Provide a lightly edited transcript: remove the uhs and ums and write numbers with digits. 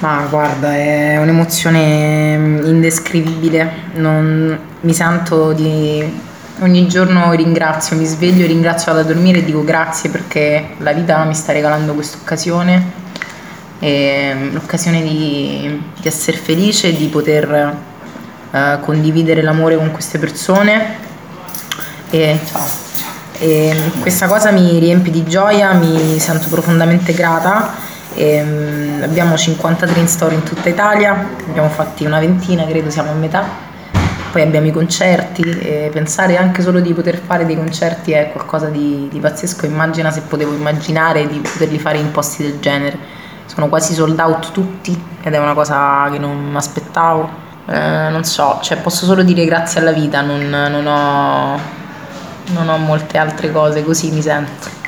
Ma guarda, è un'emozione indescrivibile. Mi sento di ogni giorno ringrazio, mi sveglio, ringrazio vado a dormire e dico grazie perché la vita mi sta regalando questa occasione, l'occasione di essere felice, di poter condividere l'amore con queste persone e, e questa cosa mi riempie di gioia, mi sento profondamente grata. Abbiamo 53 in store in tutta Italia, abbiamo fatti una ventina, credo siamo a metà. Poi abbiamo i concerti e pensare anche solo di poter fare dei concerti è qualcosa di pazzesco. Immagina se potevo immaginare di poterli fare in posti del genere. Sono quasi sold out tutti ed è una cosa che non mi aspettavo. Non so, cioè posso solo dire grazie alla vita, non ho molte altre cose, così mi sento.